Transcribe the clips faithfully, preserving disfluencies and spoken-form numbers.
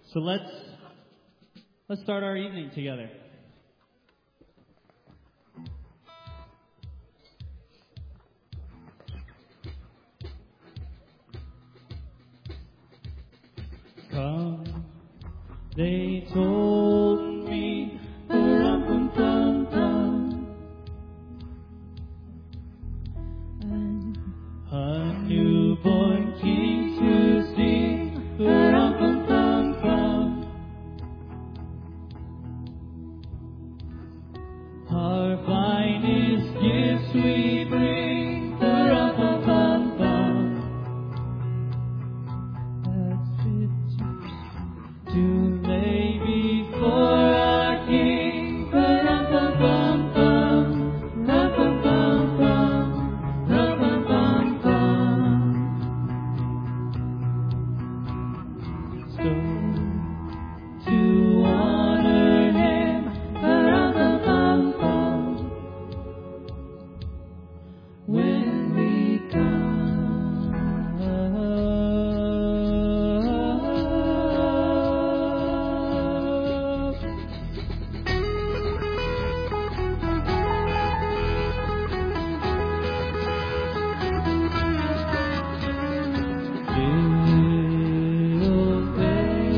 So let's let's start our evening together. Come, they told me, rum pum pum, a newborn king to see, rum pum pum pum. Our finest gifts we bring, rum pum pum pum. To lay before our King, rum pum pum pum, rum pum pum pum, rum pum pum pum. So to honor Him, rum pum pum pum, when we come. Little baby.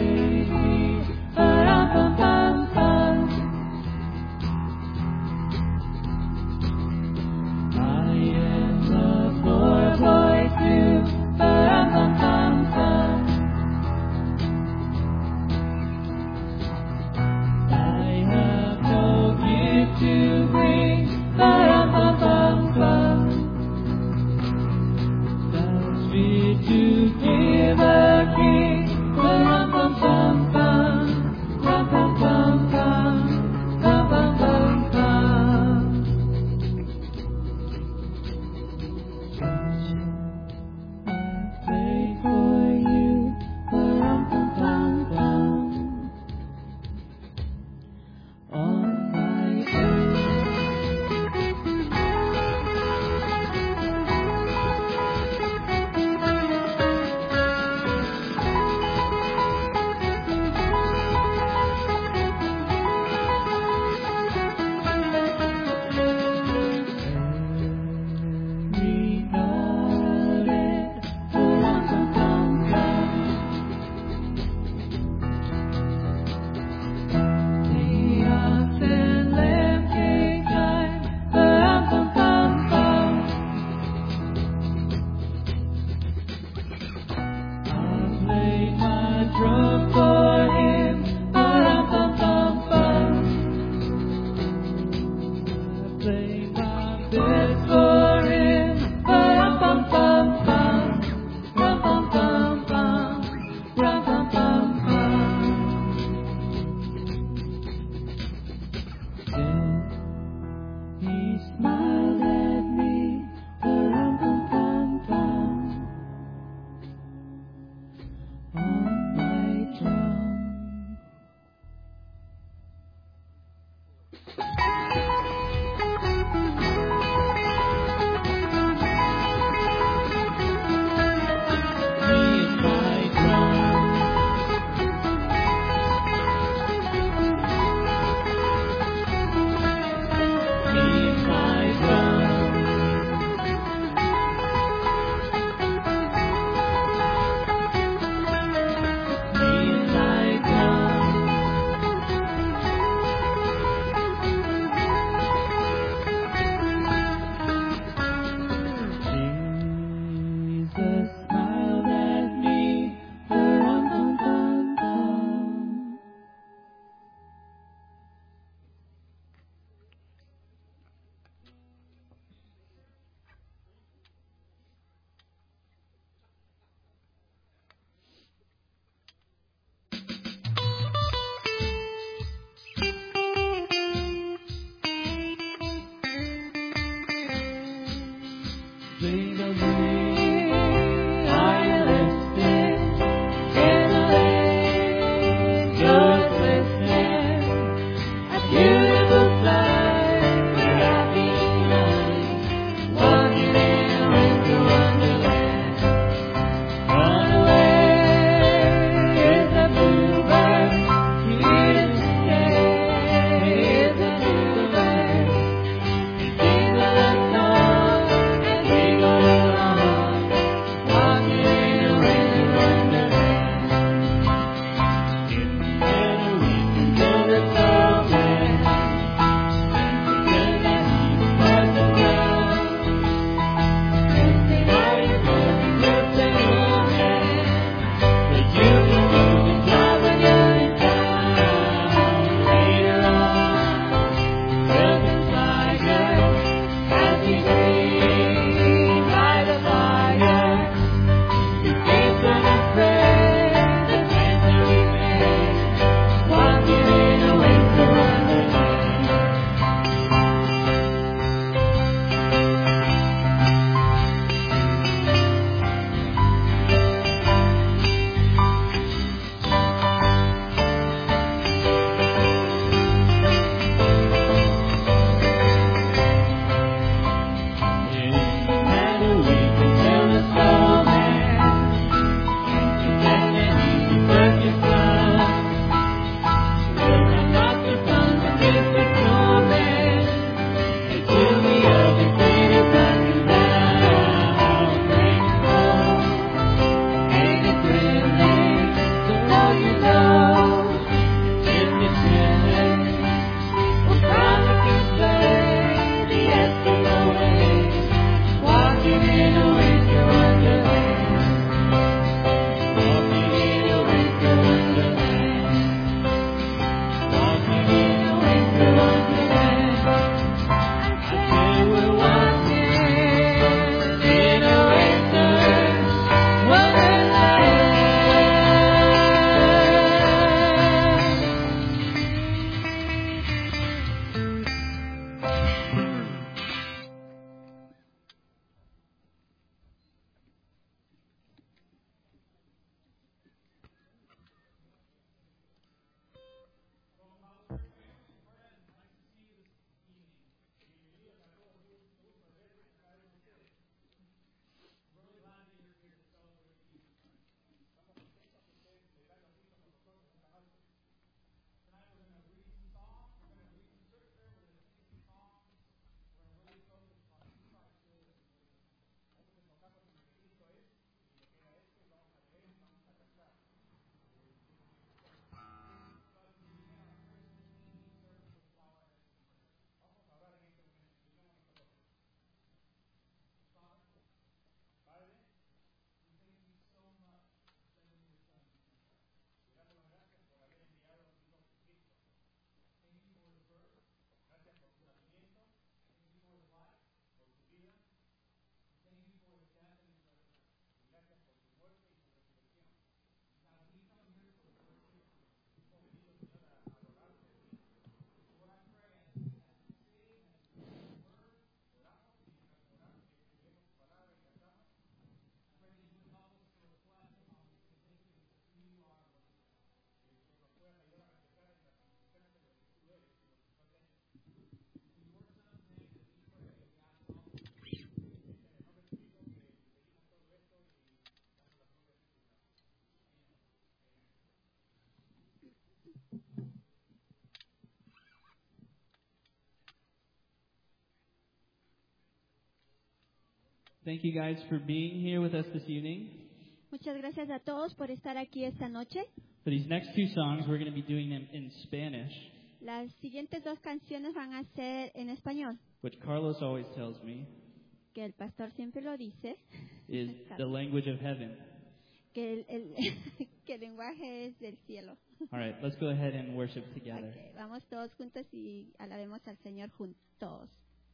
Thank you guys for being here with us this evening. Muchas gracias a todos por estar aquí esta noche. For these next two songs, we're going to be doing them in Spanish, Las siguientes dos canciones van a ser en español, which Carlos always tells me que el pastor siempre lo dice, is the language of heaven. que el, el, que el lenguaje es del cielo. All right, let's go ahead and worship together. Okay, vamos todos juntos y alabemos al Señor juntos.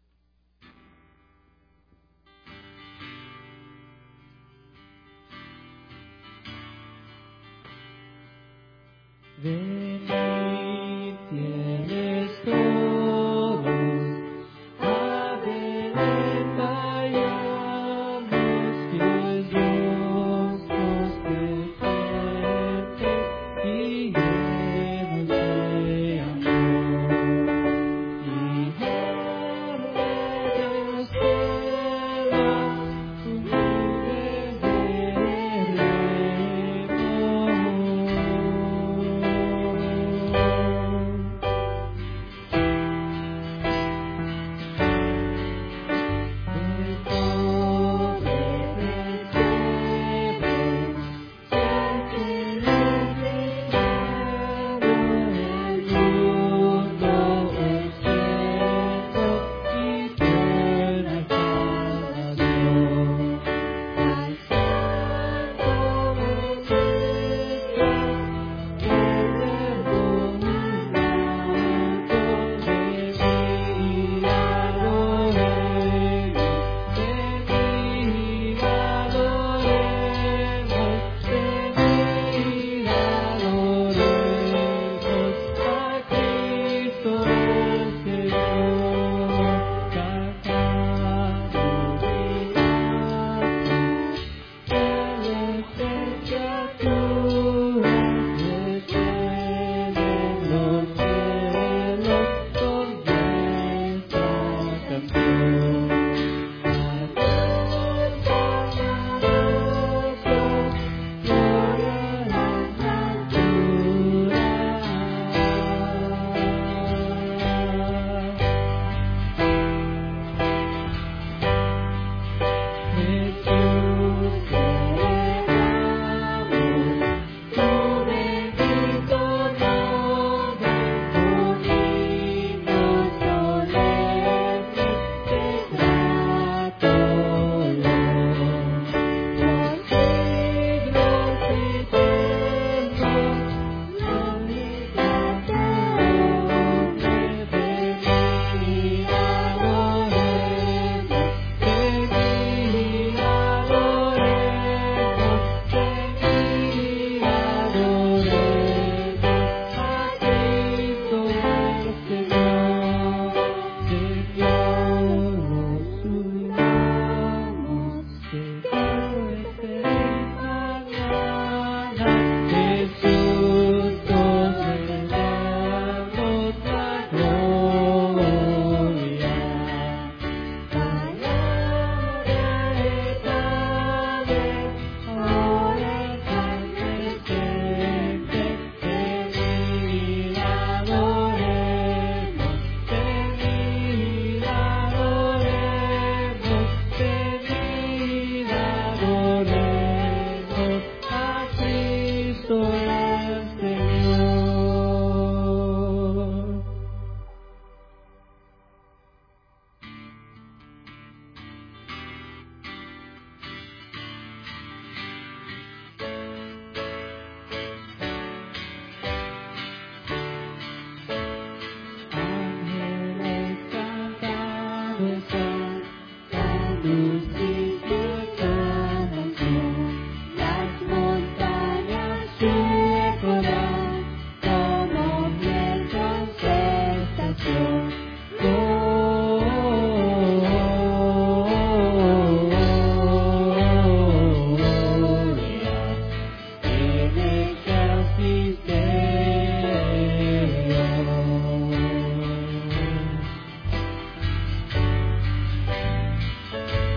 Venid, fieles todos, a Belén vayamos, que Dios nos presente y llenos de amor. Y Él del cielo, su nube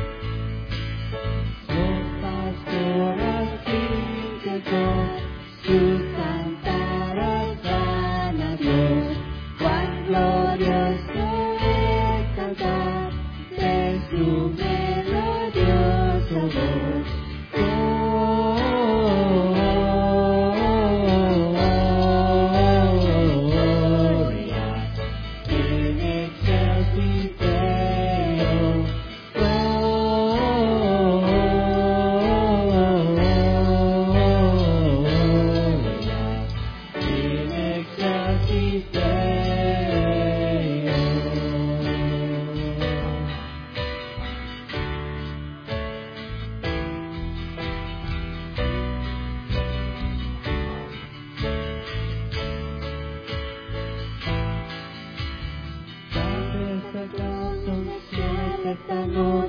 to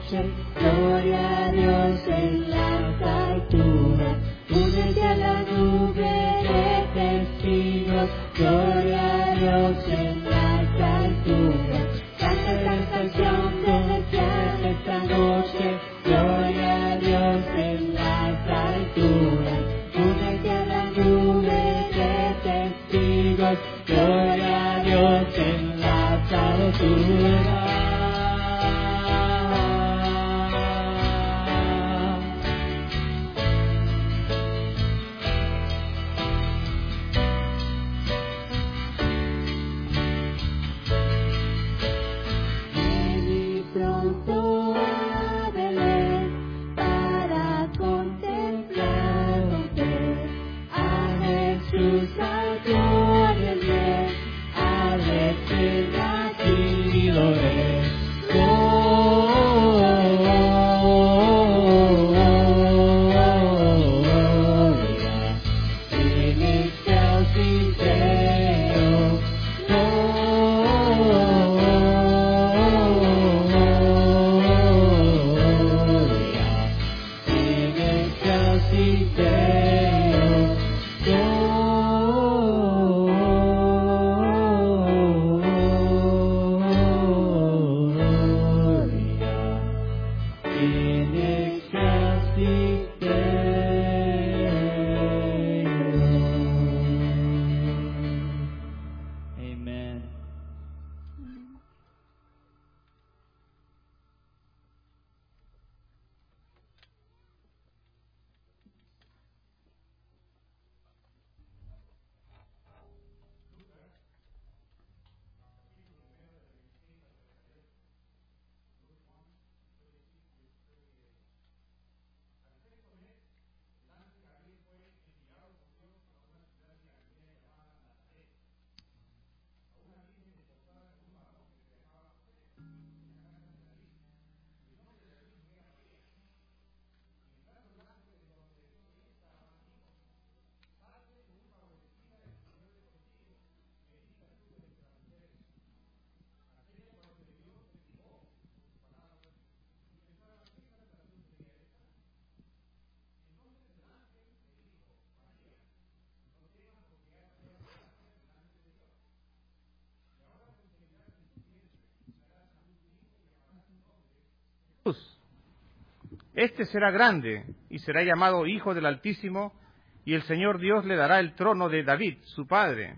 noche, gloria a Dios en las alturas. Únete a la nube de testigos, gloria a Dios en las alturas. Canta esta canción celestial esta noche, gloria a Dios en las alturas. Únete a la nube de testigos, gloria a Dios en las alturas. Este será grande y será llamado Hijo del Altísimo, y el Señor Dios le dará el trono de David, su padre,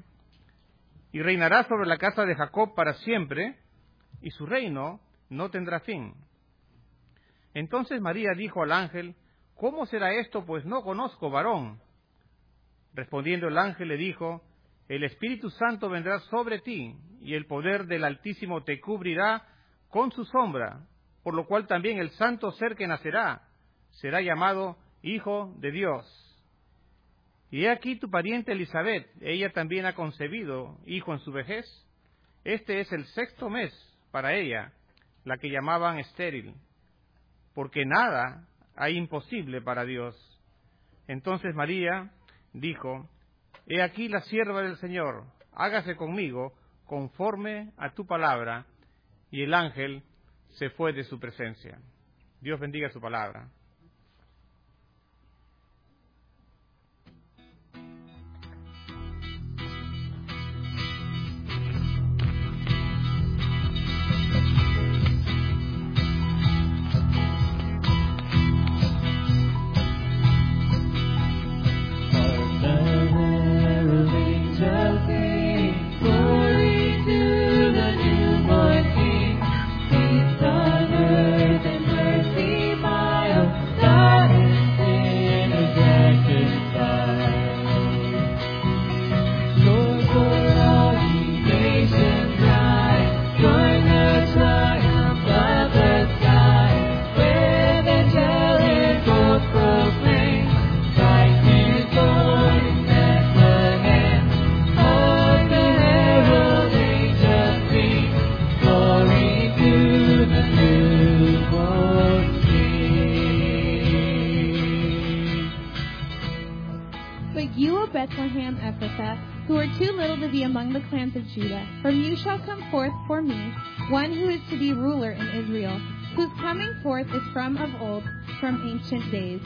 y reinará sobre la casa de Jacob para siempre, y su reino no tendrá fin. Entonces María dijo al ángel: ¿Cómo será esto, pues no conozco varón? Respondiendo el ángel le dijo: El Espíritu Santo vendrá sobre ti, y el poder del Altísimo te cubrirá con su sombra, por lo cual también el santo ser que nacerá será llamado Hijo de Dios. Y he aquí tu pariente Elisabet, ella también ha concebido hijo en su vejez. Este es el sexto mes para ella, la que llamaban estéril, porque nada hay imposible para Dios. Entonces María dijo: He aquí la sierva del Señor, hágase conmigo conforme a tu palabra. Y el ángel se fue de su presencia. Dios bendiga su palabra. Bethlehem Ephrathah, who are too little to be among the clans of Judah, from you shall come forth for me one who is to be ruler in Israel, whose coming forth is from of old, from ancient days.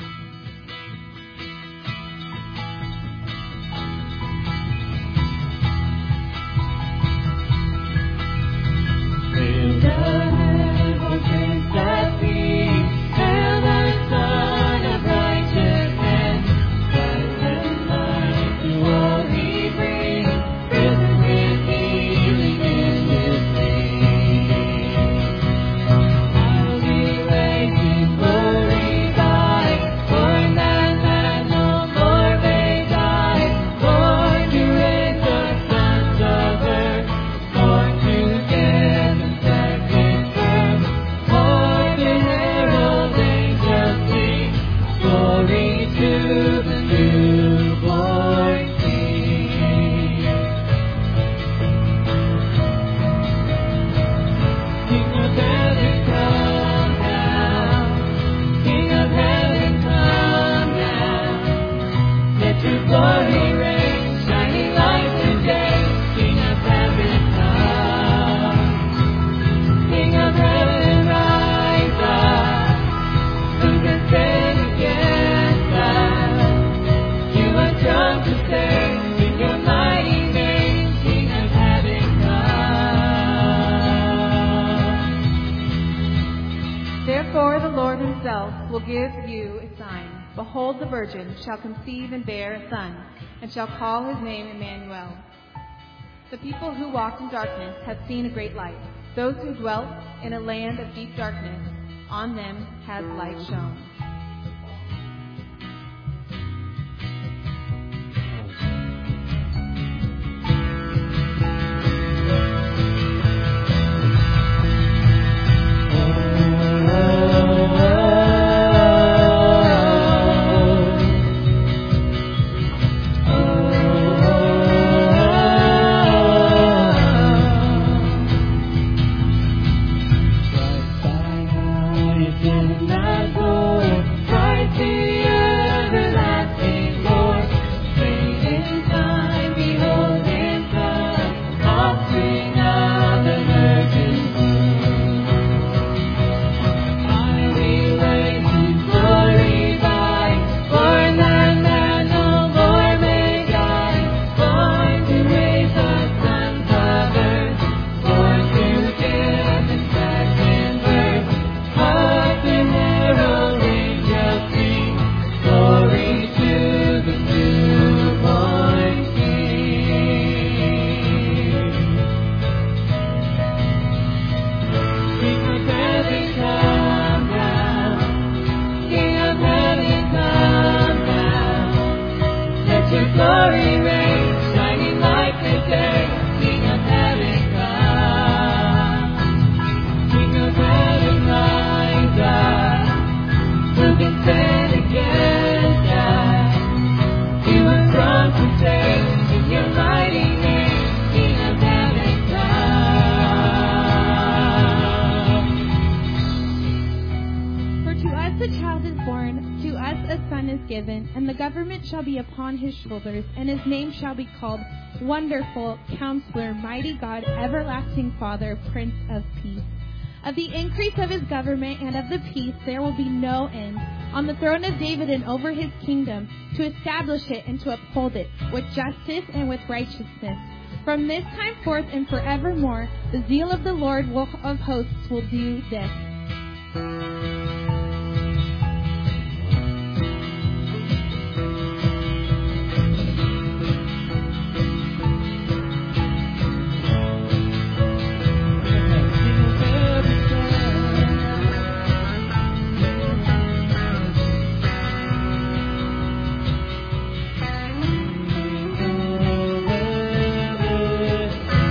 will give you a sign. Behold, the virgin shall conceive and bear a son, and shall call his name Emmanuel. The people who walked in darkness have seen a great light. Those who dwelt in a land of deep darkness, on them has light shone. And the government shall be upon his shoulders, and his name shall be called Wonderful, Counselor, Mighty God, Everlasting Father, Prince of Peace. Of the increase of his government and of the peace there will be no end, on the throne of David and over his kingdom, to establish it and to uphold it with justice and with righteousness. From this time forth and forevermore, the zeal of the Lord will, of hosts will do this.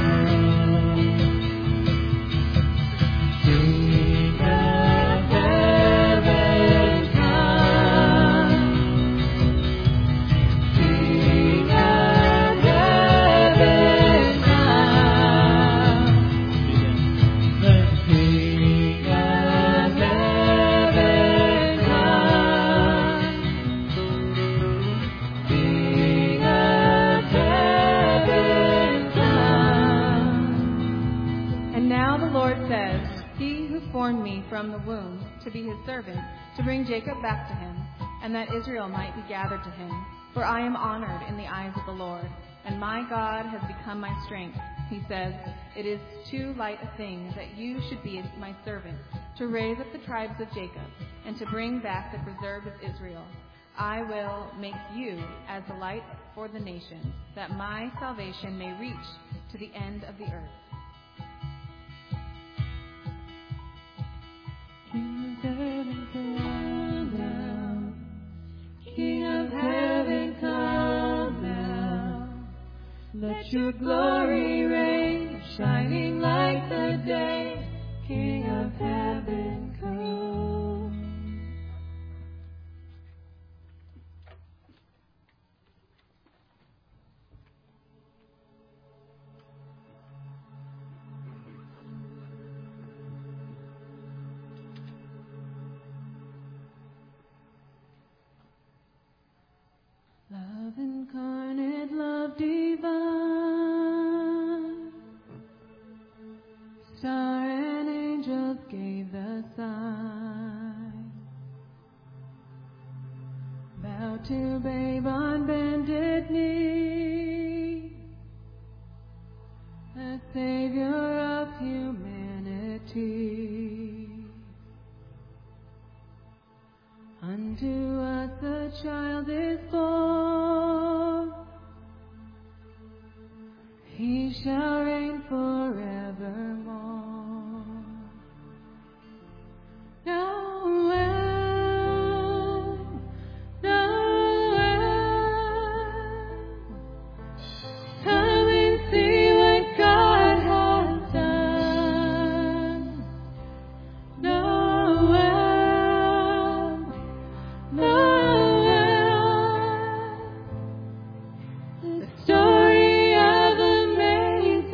King of from the womb to be his servant, to bring Jacob back to him, and that Israel might be gathered to him. For I am honored in the eyes of the Lord, and my God has become my strength. He says, it is too light a thing that you should be my servant, to raise up the tribes of Jacob, and to bring back the preserved of Israel. I will make you as a light for the nations, that my salvation may reach to the end of the earth. King of heaven, come now. King of heaven, come now. Let your glory reign, shining like the day. King of heaven, come. Love incarnate, love divine, star and angels gave the sign. Bow to babe on bended knee, the Savior of humanity. Unto us a child is born, he shall reign forevermore. Noel, Noel, come and see what God has done. Noel, Noel, the story of amazing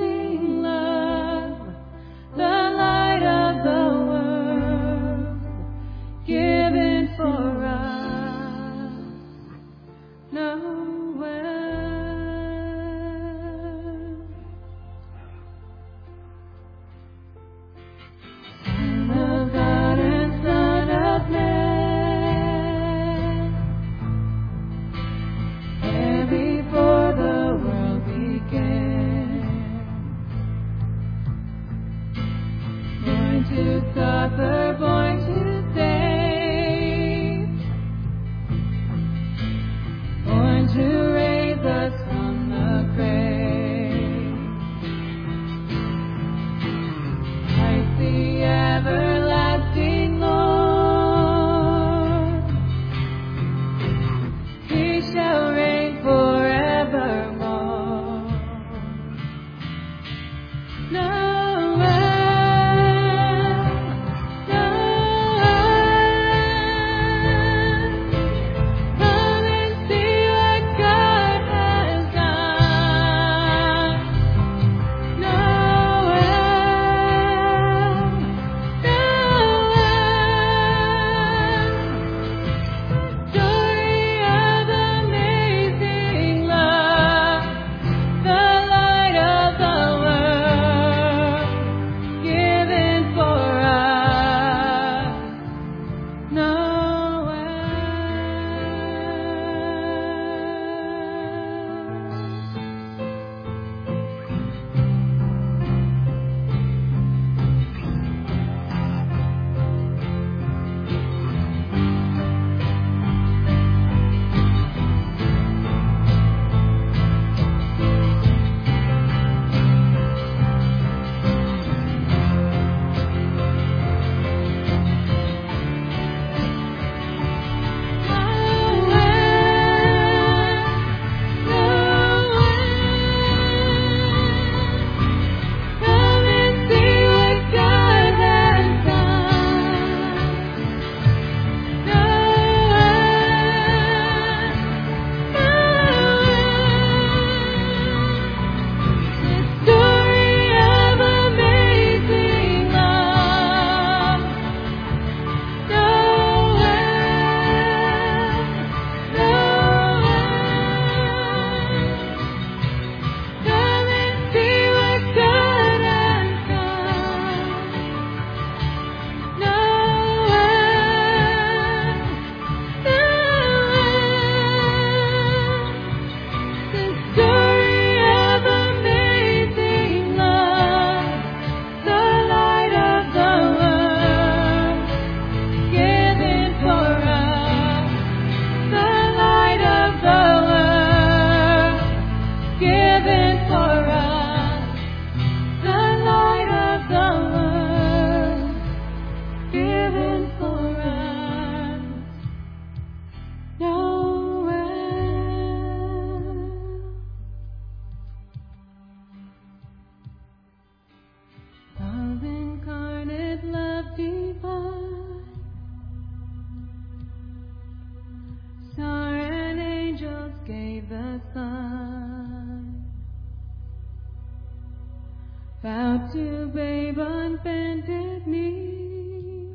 to babe unbended knee,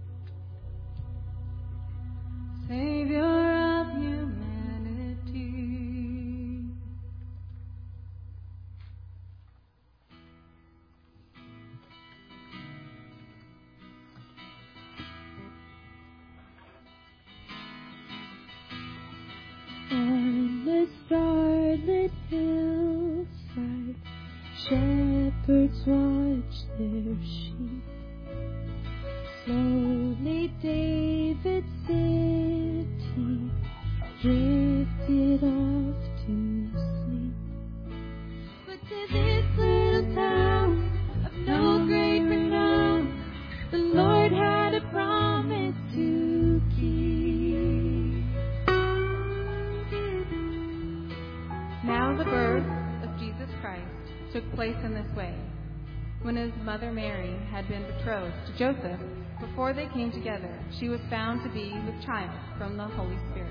Savior of humanity. On the starlit hillside, shepherds watch their sheep. Slowly David's city drifted off to sleep. But to this little town of no great renown, the Lord had a promise to keep. Now the birth of Jesus Christ took place in this way. When his mother Mary had been betrothed to Joseph, before they came together, she was found to be with child from the Holy Spirit.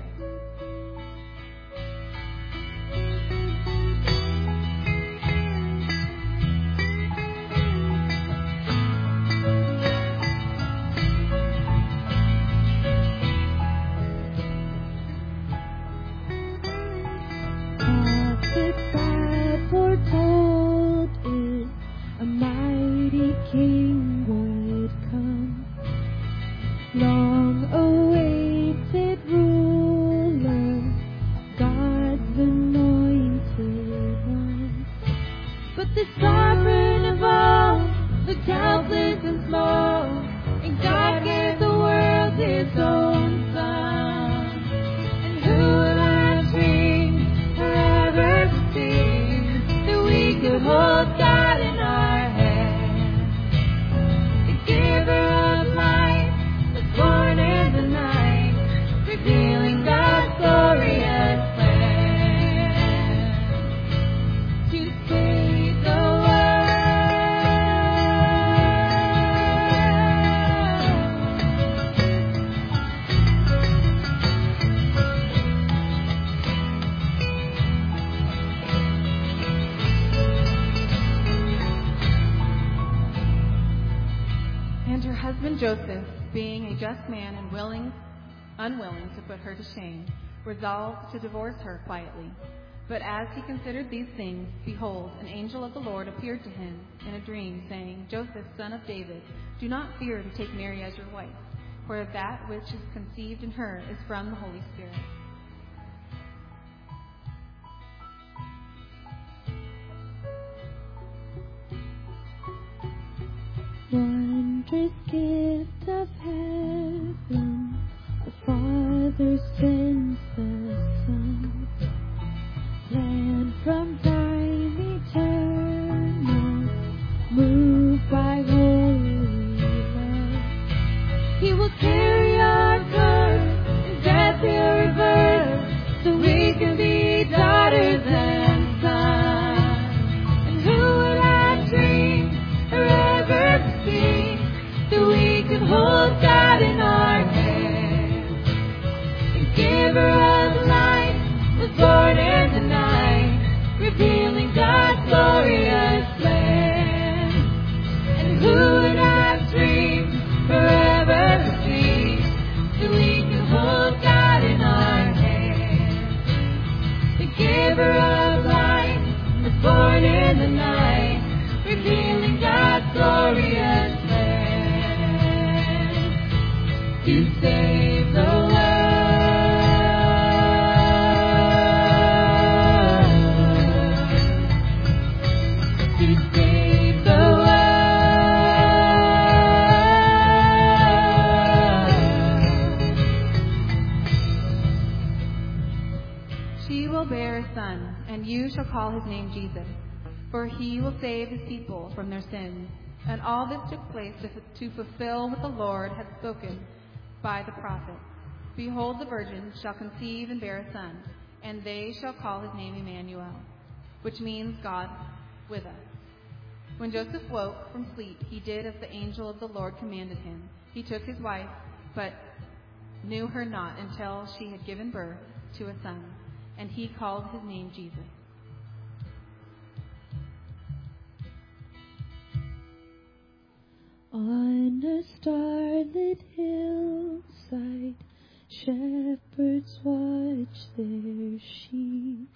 Prophets had foretold it, a mighty king would come, long awaited ruler, God's anointed one. But the sovereign of all looked helpless and small, and God gave the world his own Son. And who will have dreamed or ever believed that we could hold God in our hands? The giver of life was born in the night, revealing God's glorious plan to save the world. And her husband Joseph, being a just man and willing, unwilling to put her to shame, resolved to divorce her quietly. But as he considered these things, behold, an angel of the Lord appeared to him in a dream, saying, Joseph, son of David, do not fear to take Mary as your wife, for that which is conceived in her is from the Holy Spirit. Wondrous gift of heaven, the Father sends the Son, planned from time eternal, moved by holy love. He will carry our curse, and death he'll reverse, so we can be daughters and sons. And who will have dreamed or ever believe that we can hold God in our hands? The giver of life was born in the night, revealing God's glorious plan. And who would have dreamed or ever believe that we can hold God in our hands? The giver of life was born in the night, revealing God's glorious plan to save the world. To save the world. She will bear a son, and you shall call his name Jesus, for he will save his people from their sins. And all this took place to, to fulfill what the Lord had spoken by the prophet. Behold, the virgin shall conceive and bear a son, and they shall call his name Emmanuel, which means God with us. When Joseph woke from sleep, he did as the angel of the Lord commanded him. He took his wife, but knew her not until she had given birth to a son, and he called his name Jesus. a starlit hillside, shepherds watch their sheep.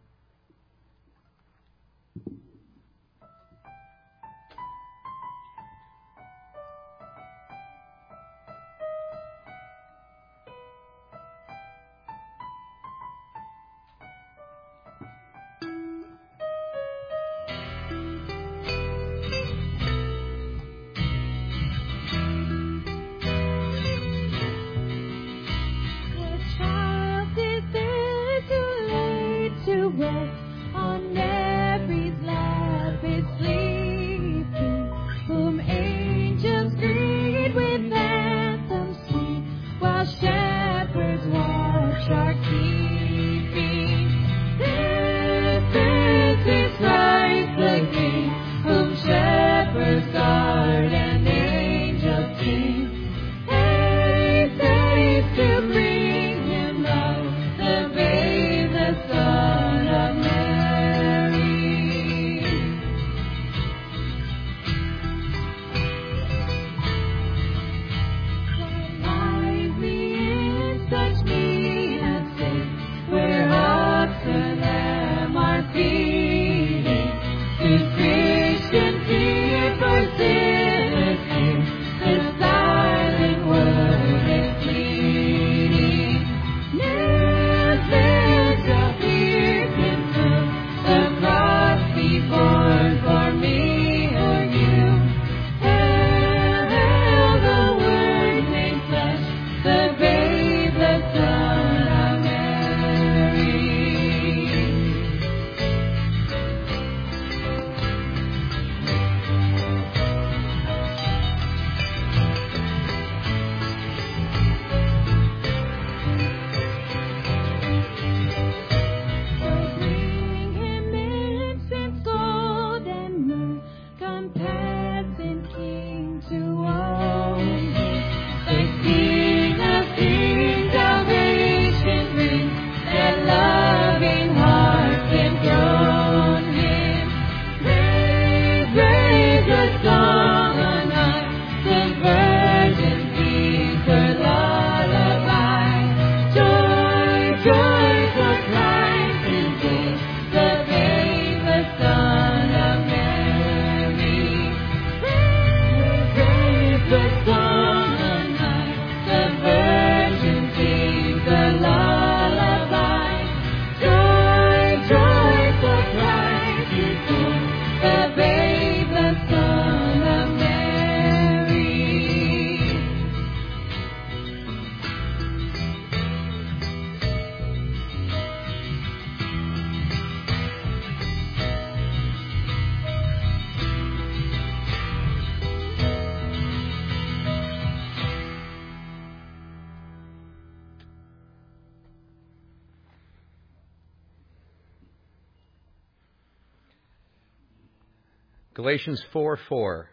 Galatians four four.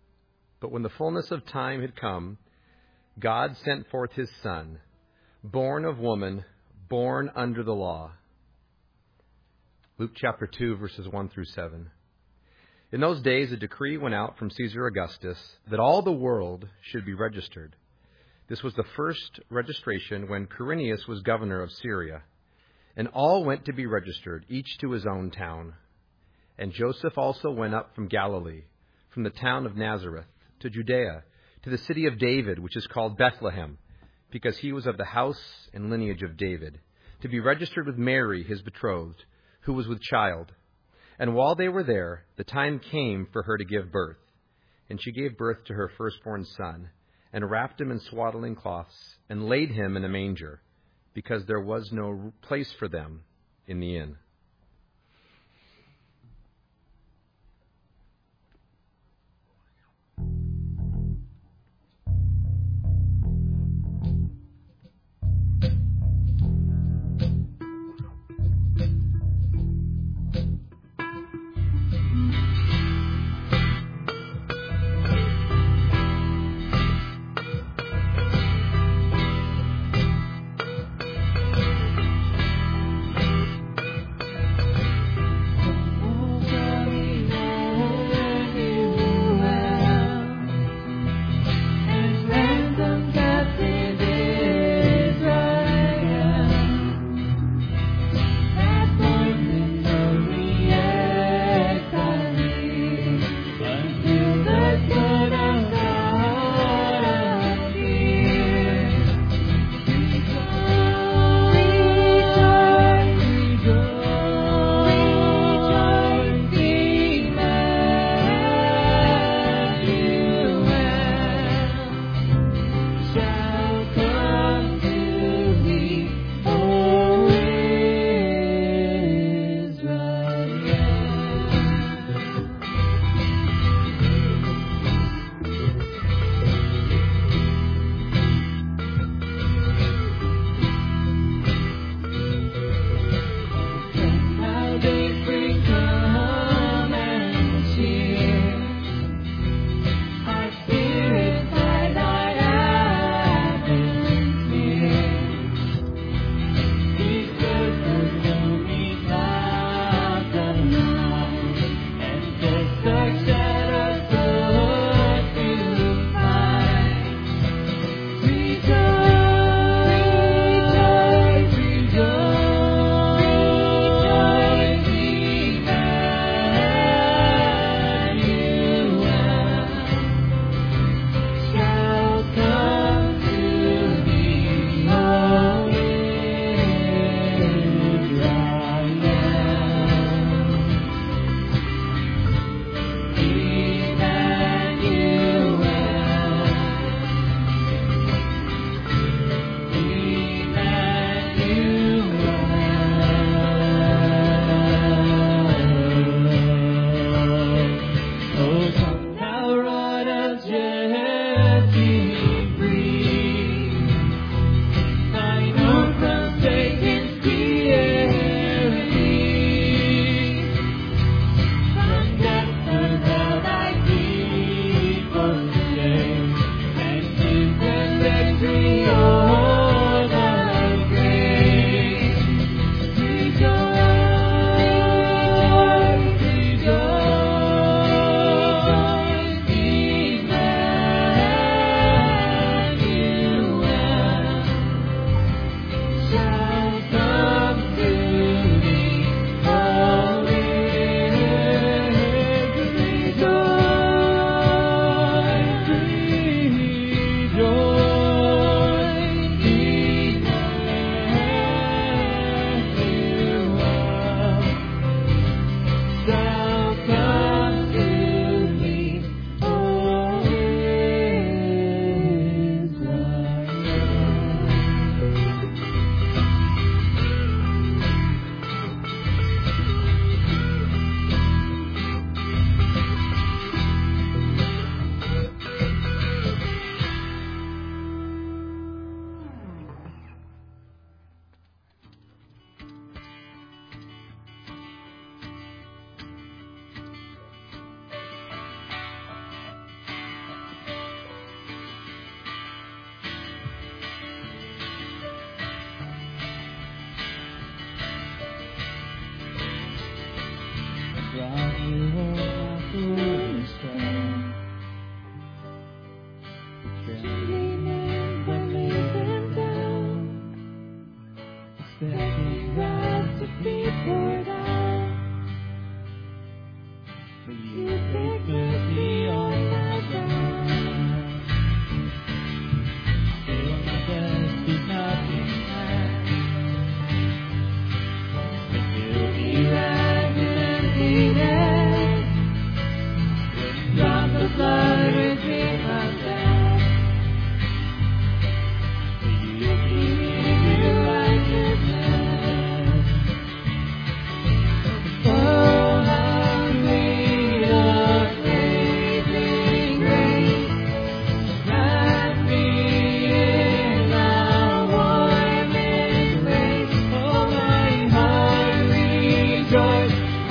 But when the fullness of time had come, God sent forth his Son, born of woman, born under the law. Luke chapter two, verses one through seven. In those days, a decree went out from Caesar Augustus that all the world should be registered. This was the first registration when Quirinius was governor of Syria. And all went to be registered, each to his own town. And Joseph also went up from Galilee, from the town of Nazareth, to Judea, to the city of David, which is called Bethlehem, because he was of the house and lineage of David, to be registered with Mary, his betrothed, who was with child. And while they were there, the time came for her to give birth. And she gave birth to her firstborn son, and wrapped him in swaddling cloths, and laid him in a manger, because there was no place for them in the inn.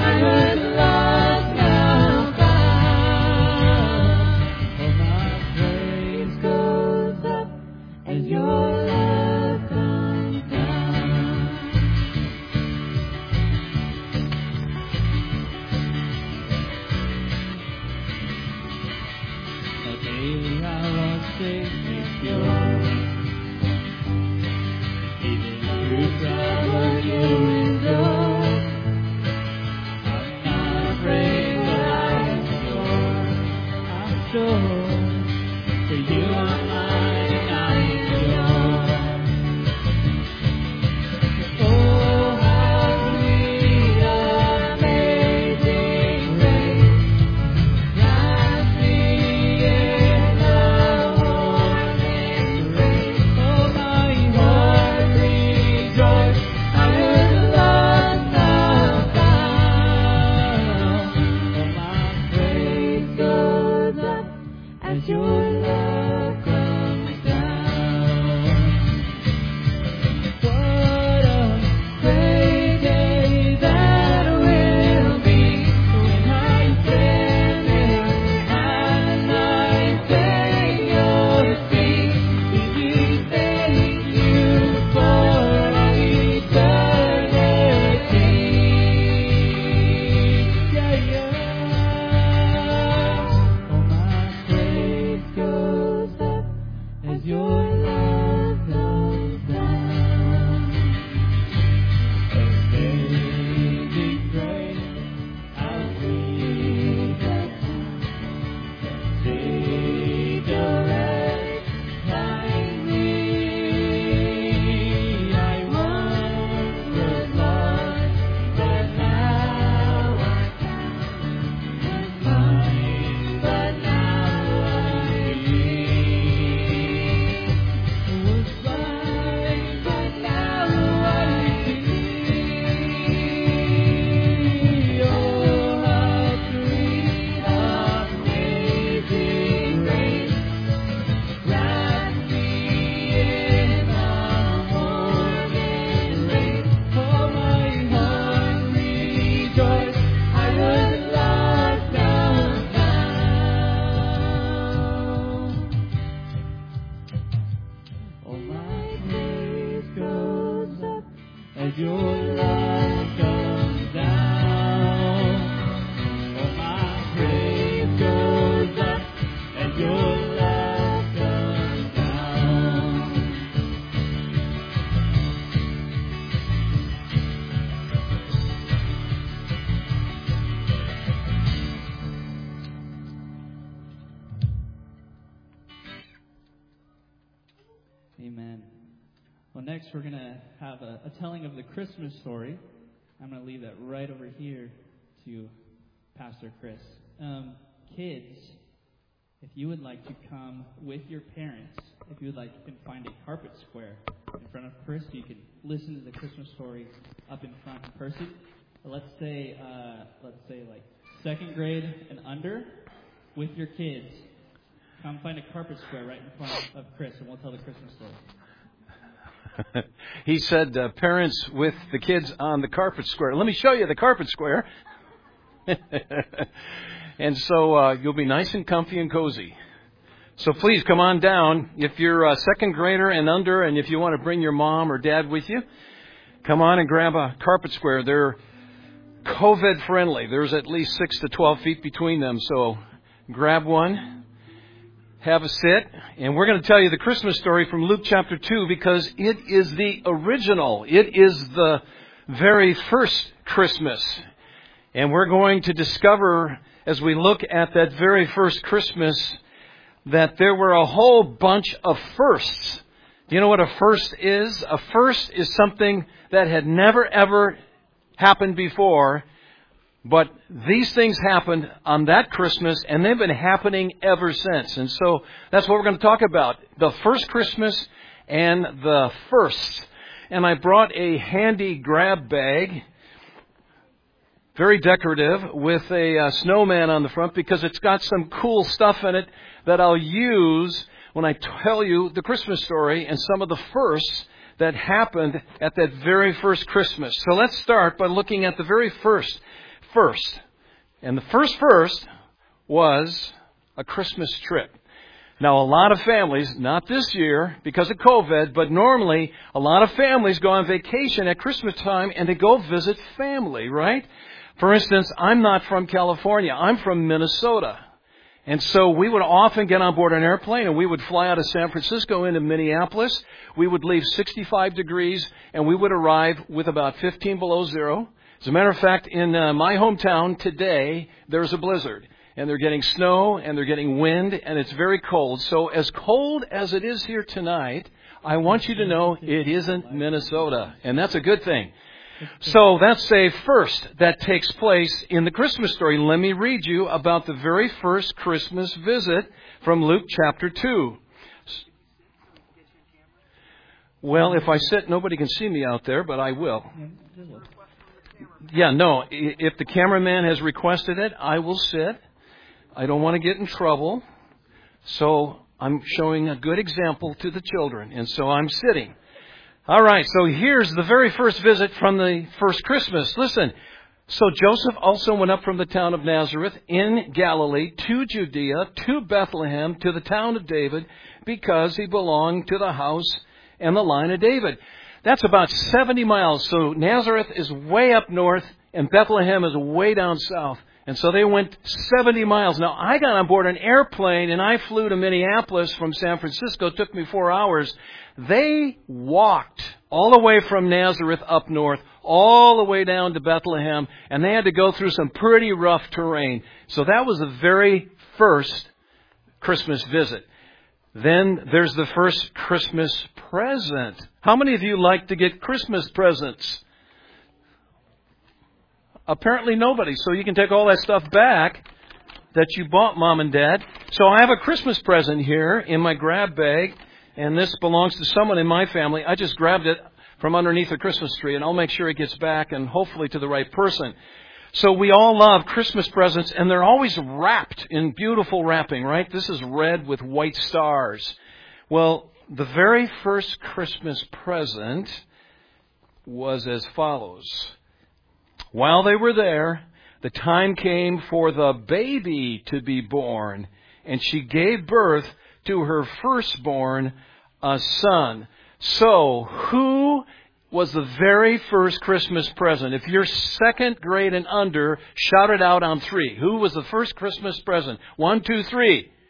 Amen. Well, next we're going to have a, a telling of the Christmas story. I'm going to leave that right over here to Pastor Chris. Um, kids, if you would like to come with your parents, if you would like, you can find a carpet square in front of Chris so you can listen to the Christmas story up in front in person. But let's say, uh, let's say like second grade and under with your kids. Come find a carpet square right in front of Chris, and we'll tell the Christmas story. He said, uh, parents with the kids on the carpet square. Let me show you the carpet square. And so uh, you'll be nice and comfy and cozy. So please come on down. If you're a second grader and under, and if you want to bring your mom or dad with you, come on and grab a carpet square. They're COVID friendly. There's at least six to twelve feet between them. So grab one. Have a sit, and we're going to tell you the Christmas story from Luke chapter two because it is the original. It is the very first Christmas. And we're going to discover, as we look at that very first Christmas, that there were a whole bunch of firsts. Do you know what a first is? A first is something that had never, ever happened before. But these things happened on that Christmas, and they've been happening ever since. And so that's what we're going to talk about. The first Christmas and the first. And I brought a handy grab bag, very decorative, with a uh, snowman on the front because it's got some cool stuff in it that I'll use when I tell you the Christmas story and some of the firsts that happened at that very first Christmas. So let's start by looking at the very first. first. And the first first was a Christmas trip. Now, a lot of families, not this year because of COVID, but normally a lot of families go on vacation at Christmas time and they go visit family, right? For instance, I'm not from California. I'm from Minnesota. And so we would often get on board an airplane and we would fly out of San Francisco into Minneapolis. We would leave sixty-five degrees and we would arrive with about fifteen below zero. As a matter of fact, in uh, my hometown today, there's a blizzard. And they're getting snow, and they're getting wind, and it's very cold. So as cold as it is here tonight, I want you to know it isn't Minnesota. And that's a good thing. So that's a first that takes place in the Christmas story. Let me read you about the very first Christmas visit from Luke chapter two. Well, if I sit, nobody can see me out there, but I will. Yeah, no, if the cameraman has requested it, I will sit. I don't want to get in trouble, so I'm showing a good example to the children, and so I'm sitting. All right, so here's the very first visit from the first Christmas. Listen, so Joseph also went up from the town of Nazareth in Galilee to Judea, to Bethlehem, to the town of David, because he belonged to the house and the line of David. That's about seventy miles, so Nazareth is way up north, and Bethlehem is way down south. And so they went seventy miles. Now, I got on board an airplane, and I flew to Minneapolis from San Francisco. It took me four hours. They walked all the way from Nazareth up north, all the way down to Bethlehem, and they had to go through some pretty rough terrain. So that was the very first Christmas visit. Then there's the first Christmas present. How many of you like to get Christmas presents? Apparently nobody. So you can take all that stuff back that you bought, Mom and Dad. So I have a Christmas present here in my grab bag, and this belongs to someone in my family. I just grabbed it from underneath the Christmas tree, and I'll make sure it gets back and hopefully to the right person. So we all love Christmas presents, and they're always wrapped in beautiful wrapping, right? This is red with white stars. Well, the very first Christmas present was as follows. While they were there, the time came for the baby to be born, and she gave birth to her firstborn, a son. So, who was the very first Christmas present? If you're second grade and under, shout it out on three. Who was the first Christmas present? One, two, three. Jesus!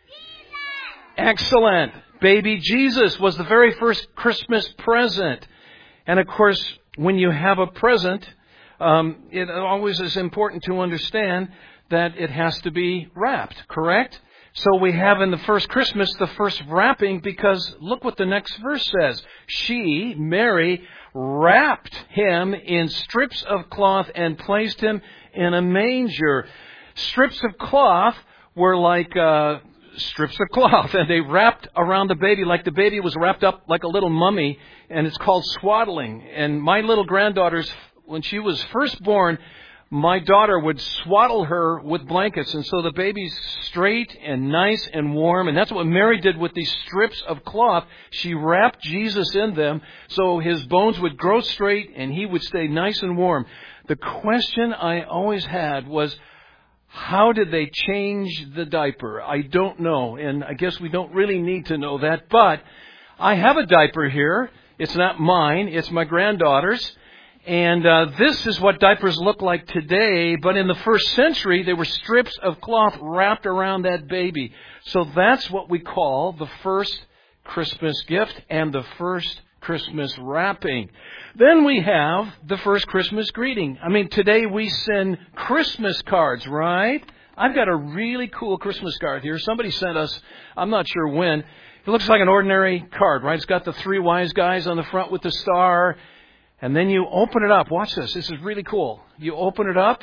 Excellent. Baby Jesus was the very first Christmas present. And of course, when you have a present, Um, it always is important to understand that it has to be wrapped, correct? So we have in the first Christmas the first wrapping, because look what the next verse says. She, Mary, wrapped him in strips of cloth and placed him in a manger. Strips of cloth were like uh, strips of cloth, and they wrapped around the baby like the baby was wrapped up like a little mummy, and it's called swaddling. And my little granddaughter's when she was first born, my daughter would swaddle her with blankets. And so the baby's straight and nice and warm. And that's what Mary did with these strips of cloth. She wrapped Jesus in them so his bones would grow straight and he would stay nice and warm. The question I always had was, how did they change the diaper? I don't know. And I guess we don't really need to know that. But I have a diaper here. It's not mine. It's my granddaughter's. And uh, this is what diapers look like today, but in the first century, they were strips of cloth wrapped around that baby. So that's what we call the first Christmas gift and the first Christmas wrapping. Then we have the first Christmas greeting. I mean, today we send Christmas cards, right? I've got a really cool Christmas card here. Somebody sent us, I'm not sure when. It looks like an ordinary card, right? It's got the three wise guys on the front with the star. And then you open it up. Watch this. This is really cool. You open it up,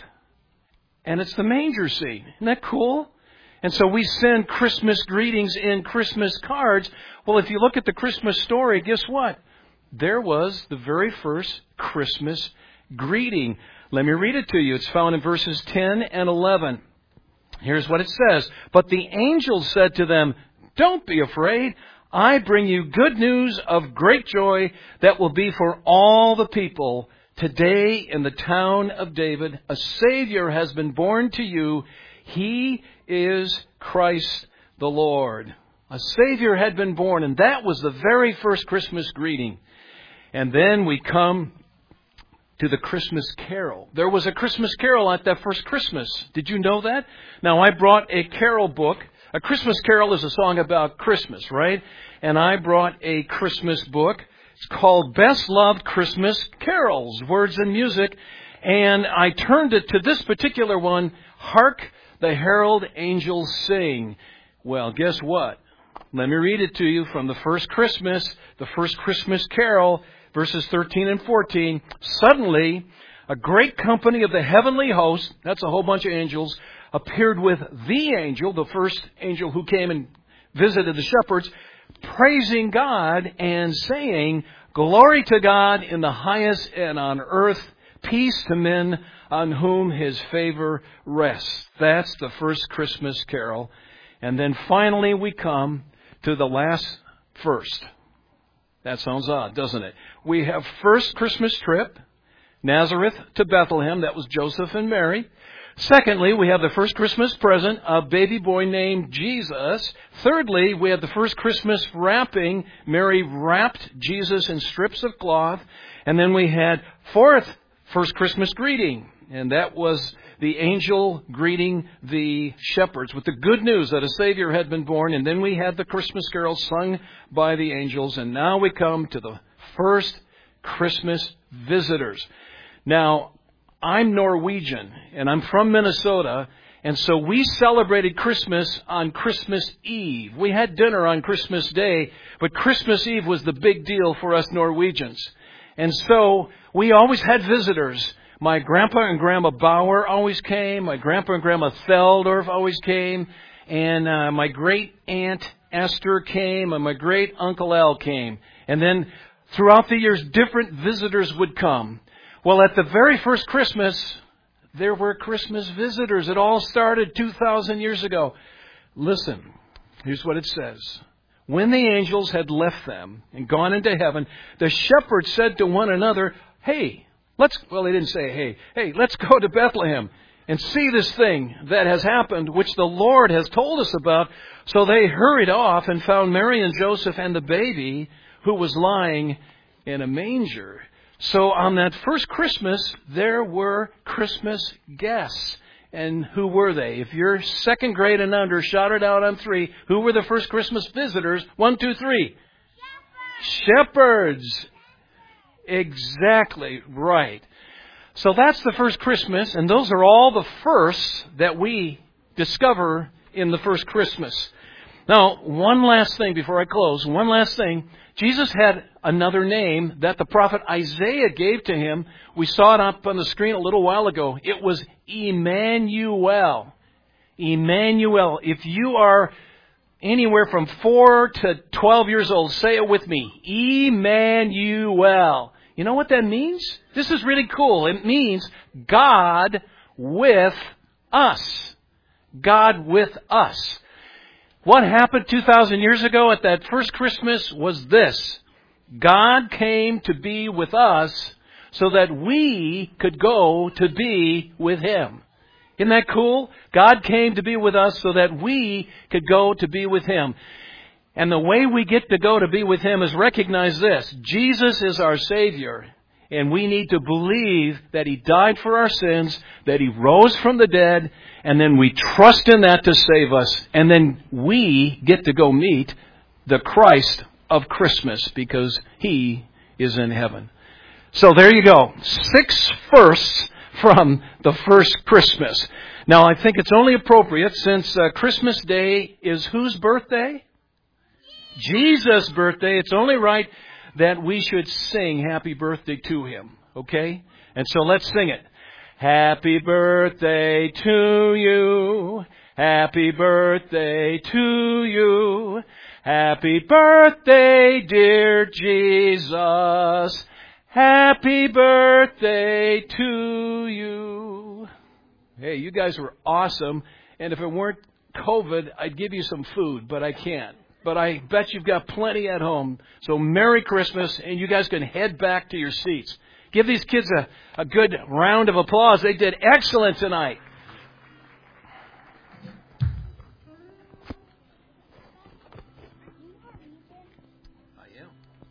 and it's the manger scene. Isn't that cool? And so we send Christmas greetings in Christmas cards. Well, if you look at the Christmas story, guess what? There was the very first Christmas greeting. Let me read it to you. It's found in verses ten and eleven. Here's what it says. But the angel said to them, "Don't be afraid. I bring you good news of great joy that will be for all the people. Today in the town of David, a Savior has been born to you. He is Christ the Lord. A Savior had been born, and that was the very first Christmas greeting. And then we come to the Christmas carol. There was a Christmas carol at that first Christmas. Did you know that? Now, I brought a carol book. A Christmas carol is a song about Christmas, right? And I brought a Christmas book. It's called Best Loved Christmas Carols, Words and Music. And I turned it to this particular one, Hark the Herald Angels Sing. Well, guess what? Let me read it to you from the first Christmas, the first Christmas carol, verses thirteen and fourteen. Suddenly, a great company of the heavenly host, that's a whole bunch of angels, appeared with the angel, the first angel who came and visited the shepherds, praising God and saying, "Glory to God in the highest, and on earth peace to men on whom his favor rests." That's the first Christmas carol. And then finally we come to the last first. That sounds odd, doesn't it? We have first Christmas trip, Nazareth to Bethlehem. That was Joseph and Mary. Secondly, we have the first Christmas present, a baby boy named Jesus. Thirdly, we have the first Christmas wrapping. Mary wrapped Jesus in strips of cloth. And then we had fourth first Christmas greeting. And that was the angel greeting the shepherds with the good news that a Savior had been born. And then we had the Christmas carol sung by the angels. And now we come to the first Christmas visitors. Now, I'm Norwegian, and I'm from Minnesota, and so we celebrated Christmas on Christmas Eve. We had dinner on Christmas Day, but Christmas Eve was the big deal for us Norwegians. And so we always had visitors. My grandpa and grandma Bauer always came. My grandpa and grandma Theldorf always came. And uh, my great aunt Esther came, and my great uncle Al came. And then throughout the years, different visitors would come. Well, at the very first Christmas, there were Christmas visitors. It all started two thousand years ago. Listen, here's what it says. When the angels had left them and gone into heaven, the shepherds said to one another, hey, let's, well, they didn't say, hey, hey, let's go to Bethlehem and see this thing that has happened, which the Lord has told us about. So they hurried off and found Mary and Joseph and the baby who was lying in a manger. So on that first Christmas, there were Christmas guests. And who were they? If you're second grade and under, shout it out on three. Who were the first Christmas visitors? One, two, three. Shepherds. Shepherds. Exactly right. So that's the first Christmas, and those are all the firsts that we discover in the first Christmas. Now, one last thing before I close. One last thing. Jesus had another name that the prophet Isaiah gave to him. We saw it up on the screen a little while ago. It was Emmanuel. Emmanuel. If you are anywhere from four to twelve years old, say it with me. Emmanuel. You know what that means? This is really cool. It means God with us. God with us. What happened two thousand years ago at that first Christmas was this. God came to be with us so that we could go to be with Him. Isn't that cool? God came to be with us so that we could go to be with Him. And the way we get to go to be with Him is recognize this. Jesus is our Savior. And we need to believe that He died for our sins, that He rose from the dead, and then we trust in that to save us. And then we get to go meet the Christ of Christmas because He is in heaven. So there you go. Six firsts from the first Christmas. Now I think it's only appropriate since uh, Christmas Day is whose birthday? Jesus' birthday. It's only right that we should sing happy birthday to Him. Okay? And so let's sing it. Happy birthday to you. Happy birthday to you. Happy birthday, dear Jesus. Happy birthday to you. Hey, you guys were awesome. And if it weren't COVID, I'd give you some food, but I can't. But I bet you've got plenty at home. So Merry Christmas, and you guys can head back to your seats. Give these kids a, a good round of applause. They did excellent tonight. I am.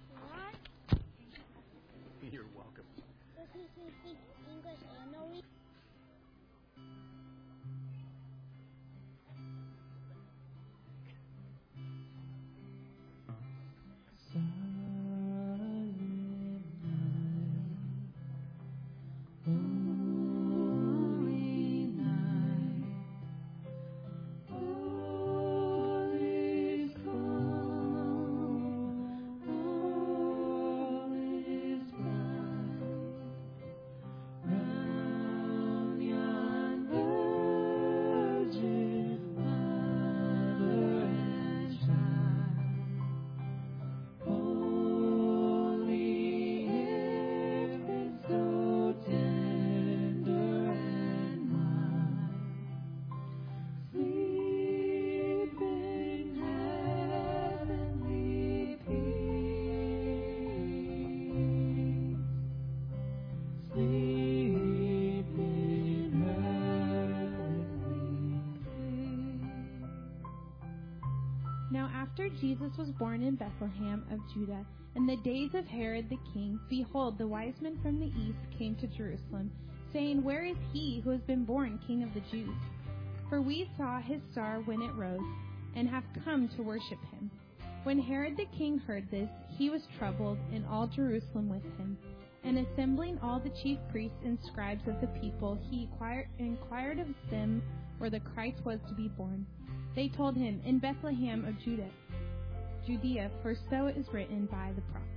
You're welcome. Now after Jesus was born in Bethlehem of Judah, in the days of Herod the king, behold, the wise men from the east came to Jerusalem, saying, Where is he who has been born King of the Jews? For we saw his star when it rose, and have come to worship him. When Herod the king heard this, he was troubled, and all Jerusalem with him. And assembling all the chief priests and scribes of the people, he inquired, inquired of them where the Christ was to be born. They told him, In Bethlehem of Judah, Judea, for so it is written by the prophet.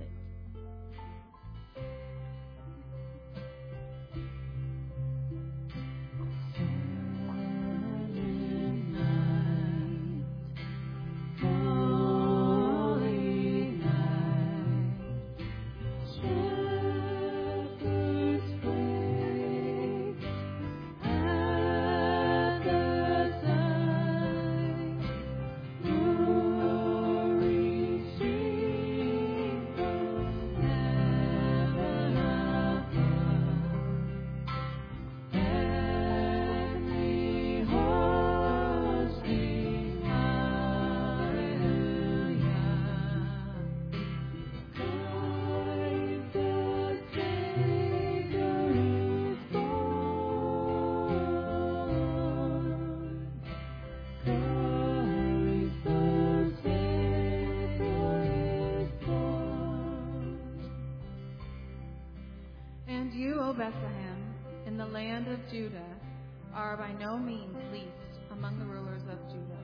Bethlehem, in the land of Judah, are by no means least among the rulers of Judah.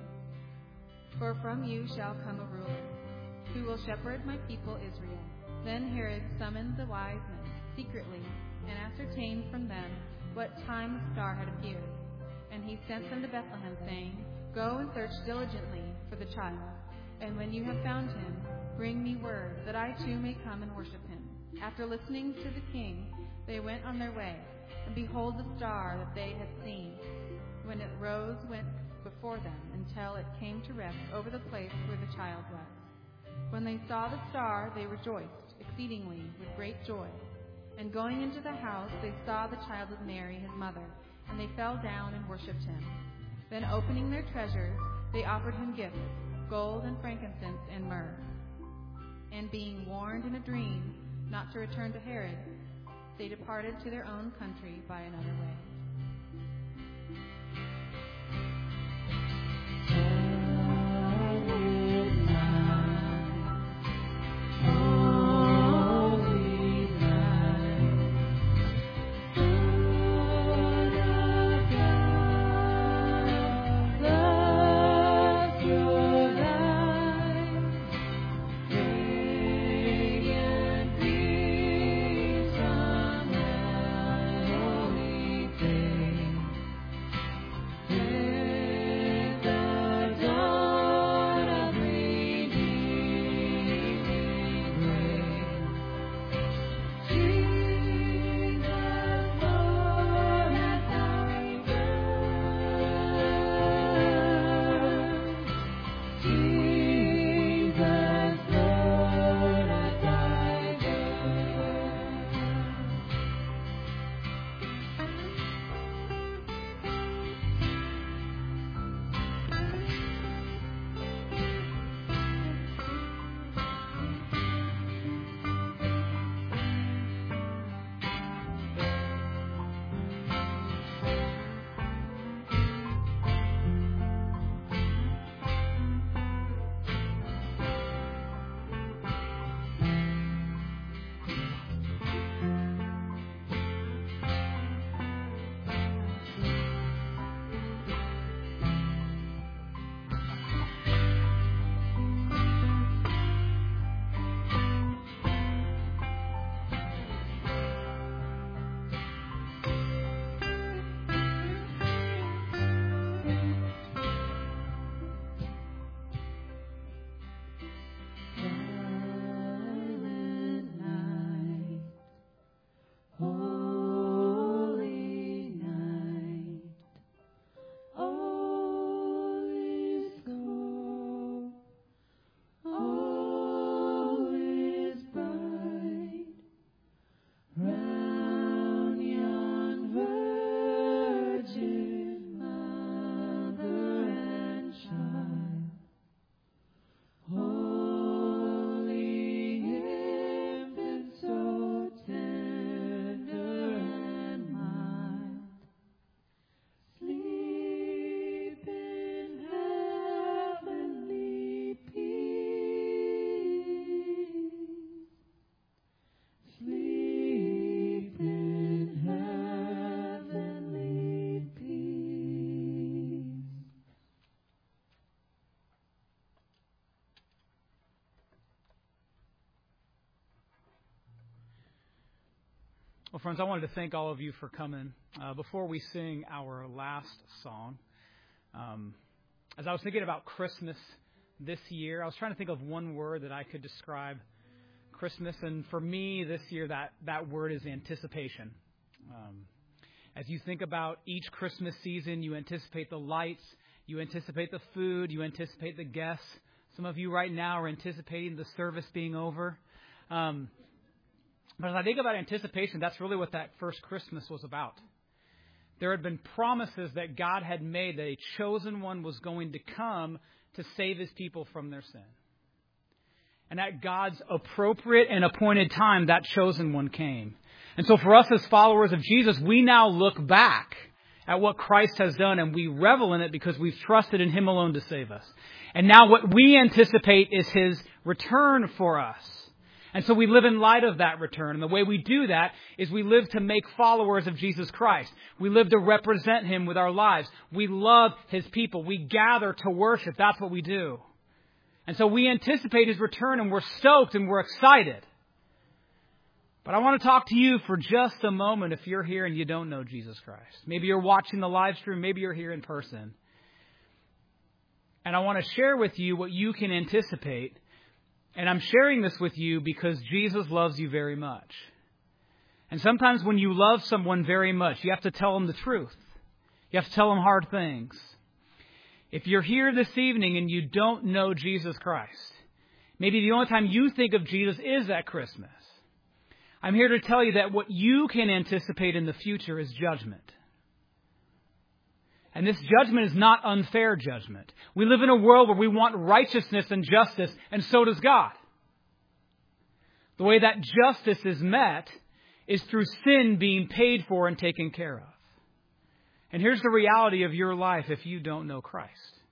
For from you shall come a ruler, who will shepherd my people Israel. Then Herod summoned the wise men secretly, and ascertained from them what time the star had appeared. And he sent them to Bethlehem, saying, Go and search diligently for the child, and when you have found him, bring me word, that I too may come and worship him. After listening to the king, they went on their way, and behold, the star that they had seen, when it rose, went before them, until it came to rest over the place where the child was. When they saw the star, they rejoiced exceedingly with great joy. And going into the house, they saw the child with Mary, his mother, and they fell down and worshipped him. Then opening their treasures, they offered him gifts, gold and frankincense and myrrh. And being warned in a dream not to return to Herod, they departed to their own country by another way. Day. Well, friends, I wanted to thank all of you for coming. Uh, before we sing our last song, um, as I was thinking about Christmas this year, I was trying to think of one word that I could describe Christmas. And for me this year, that, that word is anticipation. Um, as you think about each Christmas season, you anticipate the lights, you anticipate the food, you anticipate the guests. Some of you right now are anticipating the service being over. Um, But as I think about anticipation, that's really what that first Christmas was about. There had been promises that God had made that a chosen one was going to come to save his people from their sin. And at God's appropriate and appointed time, that chosen one came. And so for us as followers of Jesus, we now look back at what Christ has done and we revel in it because we've trusted in him alone to save us. And now what we anticipate is his return for us. And so we live in light of that return. And the way we do that is we live to make followers of Jesus Christ. We live to represent him with our lives. We love his people. We gather to worship. That's what we do. And so we anticipate his return and we're stoked and we're excited. But I want to talk to you for just a moment if you're here and you don't know Jesus Christ. Maybe you're watching the live stream. Maybe you're here in person. And I want to share with you what you can anticipate. And I'm sharing this with you because Jesus loves you very much. And sometimes when you love someone very much, you have to tell them the truth. You have to tell them hard things. If you're here this evening and you don't know Jesus Christ, maybe the only time you think of Jesus is at Christmas. I'm here to tell you that what you can anticipate in the future is judgment. And this judgment is not unfair judgment. We live in a world where we want righteousness and justice, and so does God. The way that justice is met is through sin being paid for and taken care of. And here's the reality of your life if you don't know Christ.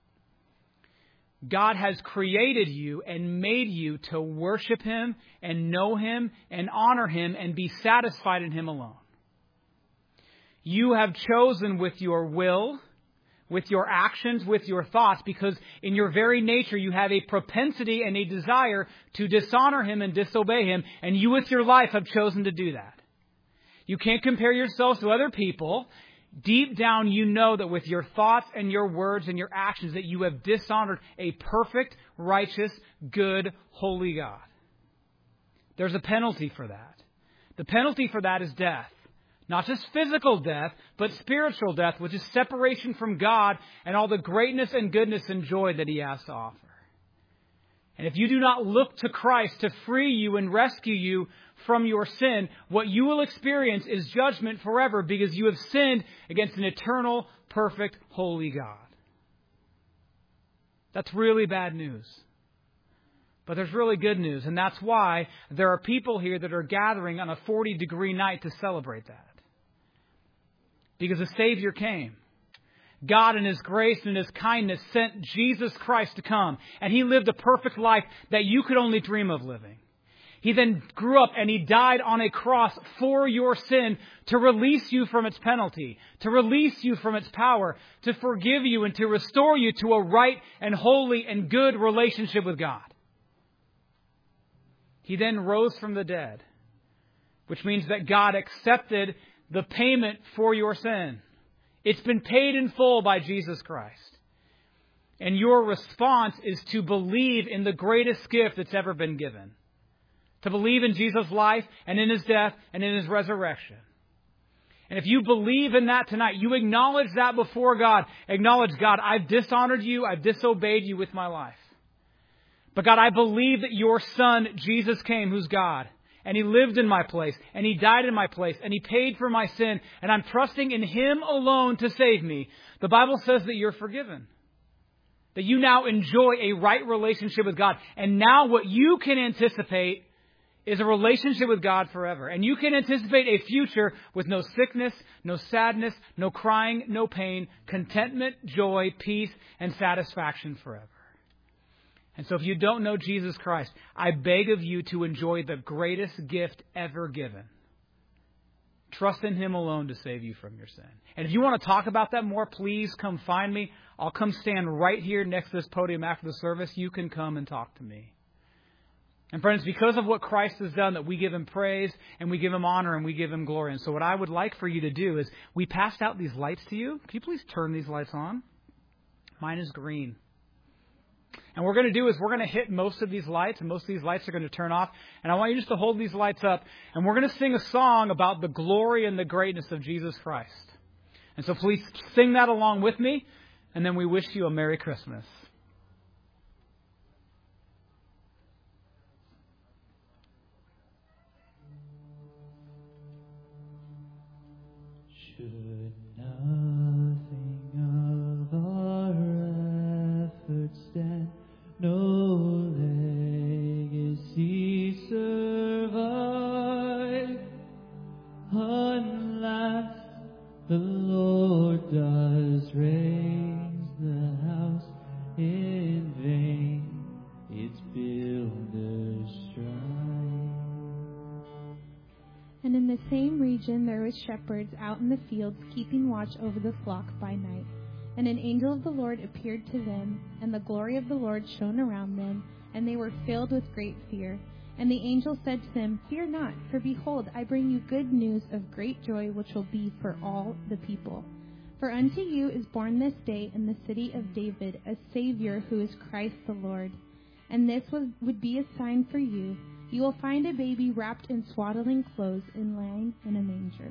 God has created you and made you to worship him and know him and honor him and be satisfied in him alone. You have chosen with your will, with your actions, with your thoughts, because in your very nature you have a propensity and a desire to dishonor him and disobey him, and you with your life have chosen to do that. You can't compare yourselves to other people. Deep down you know that with your thoughts and your words and your actions that you have dishonored a perfect, righteous, good, holy God. There's a penalty for that. The penalty for that is death. Not just physical death, but spiritual death, which is separation from God and all the greatness and goodness and joy that he has to offer. And if you do not look to Christ to free you and rescue you from your sin, what you will experience is judgment forever because you have sinned against an eternal, perfect, holy God. That's really bad news. But there's really good news, and that's why there are people here that are gathering on a forty degree night to celebrate that. Because the Savior came. God in his grace and his kindness sent Jesus Christ to come. And he lived a perfect life that you could only dream of living. He then grew up and he died on a cross for your sin to release you from its penalty, to release you from its power, to forgive you and to restore you to a right and holy and good relationship with God. He then rose from the dead, which means that God accepted the payment for your sin. It's been paid in full by Jesus Christ. And your response is to believe in the greatest gift that's ever been given. To believe in Jesus' life and in his death and in his resurrection. And if you believe in that tonight, you acknowledge that before God. Acknowledge, God, I've dishonored you. I've disobeyed you with my life. But God, I believe that your Son, Jesus, came, who's God. And he lived in my place. And he died in my place. And he paid for my sin. And I'm trusting in him alone to save me. The Bible says that you're forgiven. That you now enjoy a right relationship with God. And now what you can anticipate is a relationship with God forever. And you can anticipate a future with no sickness, no sadness, no crying, no pain, contentment, joy, peace, and satisfaction forever. And so if you don't know Jesus Christ, I beg of you to enjoy the greatest gift ever given. Trust in him alone to save you from your sin. And if you want to talk about that more, please come find me. I'll come stand right here next to this podium after the service. You can come and talk to me. And friends, because of what Christ has done, that we give Him praise and we give Him honor and we give Him glory. And so what I would like for you to do is, we passed out these lights to you. Can you please turn these lights on? Mine is green. And what we're going to do is we're going to hit most of these lights, and most of these lights are going to turn off. And I want you just to hold these lights up, and we're going to sing a song about the glory and the greatness of Jesus Christ. And so please sing that along with me, and then we wish you a Merry Christmas. Should nothing of our efforts stand, no legacy survive, unless the Lord does raise the house in vain, its builders strive. And in the same region there was shepherds out in the fields, keeping watch over the flock by night. And an angel of the Lord appeared to them, and the glory of the Lord shone around them, and they were filled with great fear. And the angel said to them, Fear not, for behold, I bring you good news of great joy, which will be for all the people. For unto you is born this day in the city of David a Savior, who is Christ the Lord. And this was, would be a sign for you. You will find a baby wrapped in swaddling clothes and lying in a manger.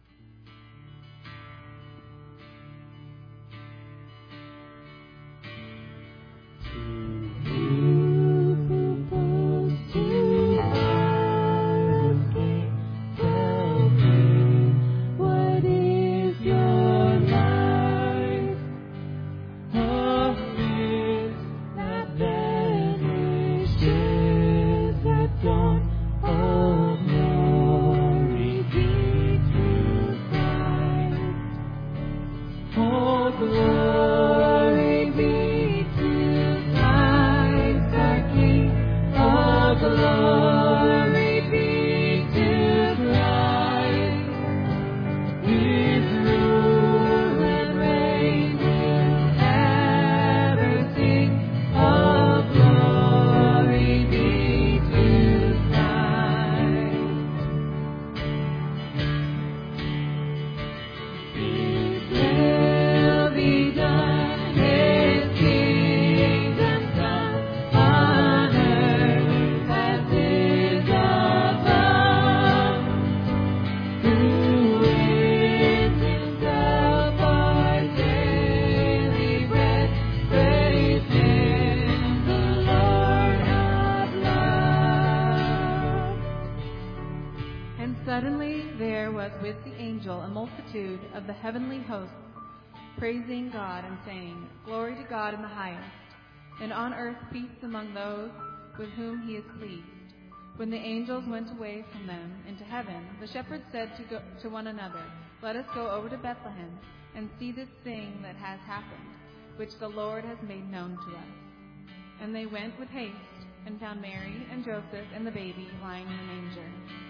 Of the heavenly hosts, praising God and saying, Glory to God in the highest, and on earth peace among those with whom He is pleased. When the angels went away from them into heaven, the shepherds said to, go, to one another, Let us go over to Bethlehem and see this thing that has happened, which the Lord has made known to us. And they went with haste and found Mary and Joseph and the baby lying in a manger.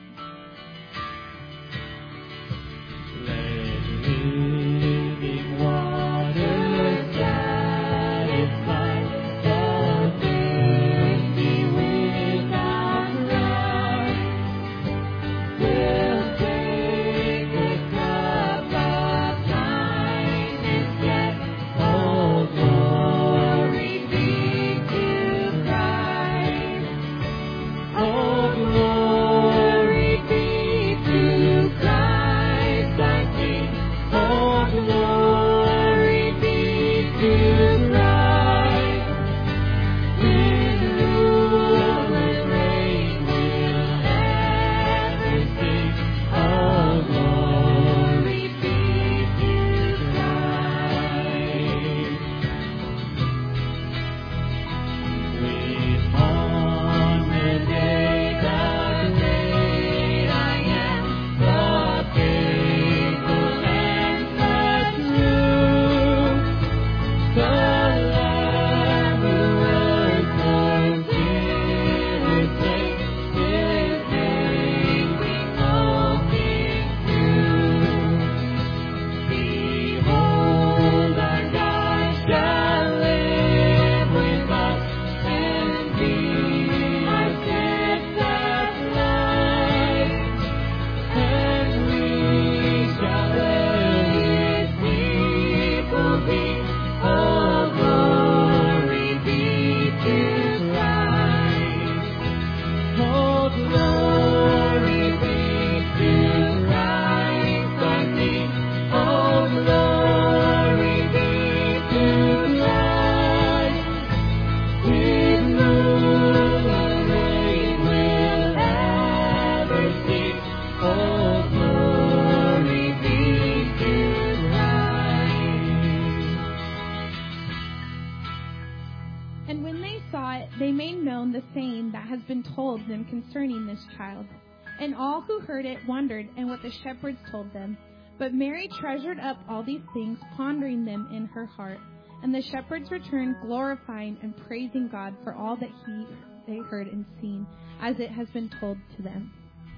Living water satisfy the thirsty without rust. We'll take the cup of kindness yet. Oh, glory be to Christ. Oh, glory be to Christ. Thy King. And when they saw it, they made known the saying that has been told them concerning this child. And all who heard it wondered at what the shepherds told them. But Mary treasured up all these things, pondering them in her heart. And the shepherds returned, glorifying and praising God for all that he they heard and seen, as it has been told to them.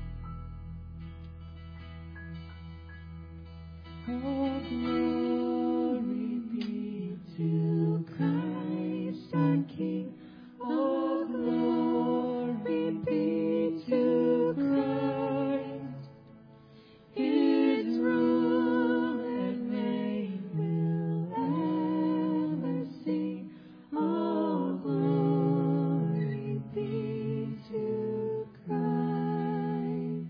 All glory be to Christ our King. All glory be to Christ. His rule and reign will ever sing. All glory be to Christ.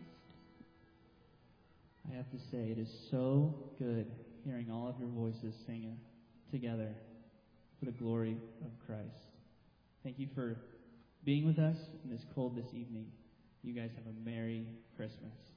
I have to say, it is so good hearing all of your voices singing together for the glory of Christ. Thank you for being with us in this cold this evening. You guys have a Merry Christmas.